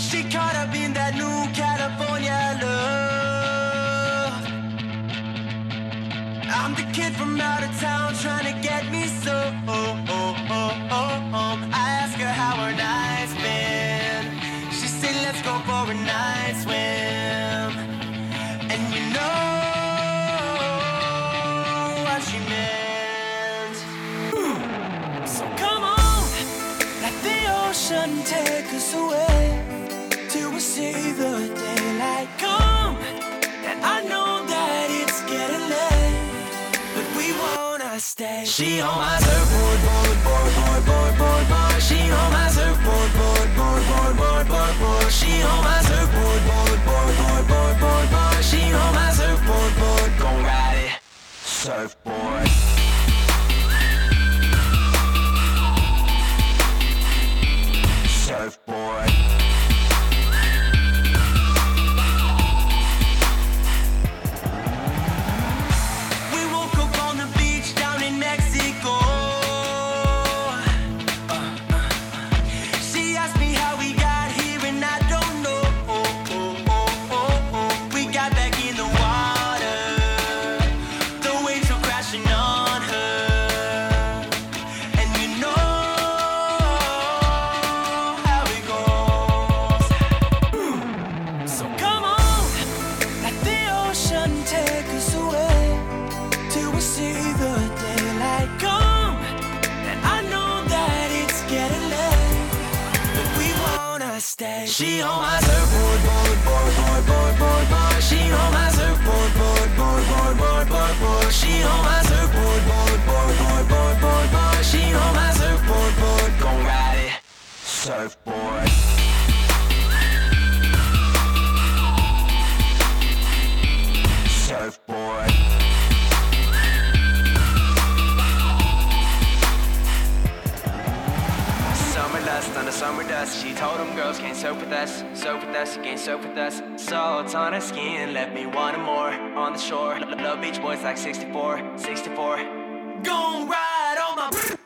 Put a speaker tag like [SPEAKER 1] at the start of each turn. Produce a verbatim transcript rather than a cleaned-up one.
[SPEAKER 1] She caught up in that new California love. I'm the kid from out of town trying to get me so. I ask her how her night's been. She said let's go for a night swim. And you know what she meant. So come on, let the ocean take us away till we see the daylight come. And I know that it's getting late, but we wanna stay. She on my surfboard, board, board, board, board, board, board. She on my surfboard, board, board, board, board, board, board. She on my surfboard, board, board, board, board, board, board. She on my surfboard, board, gon' ride it. Surfboard. Surfboard. We woke up on the beach down in Mexico. Uh, uh. She asked me how we got here and I don't know. We got back in the water, the waves were crashing on her. And you know how it goes. So come on, let the ocean take us away till we see the daylight come. And I know that it's getting late, but we wanna stay. She on my surfboard, board, board, board, board, board, board. She on my surfboard, board, board, board, board, board, board. She on my surfboard, board, board, board, board, board, board. She on my surfboard, board, gon' ride it. Surfboard. Surfboard. Summer dust under summer dust. She told them girls can't soak with us, soak with us, can't soak with us. Salt on her skin, left me wanting more. On the shore, love Beach Boys like sixty-four, sixty-four. Gon' ride on my.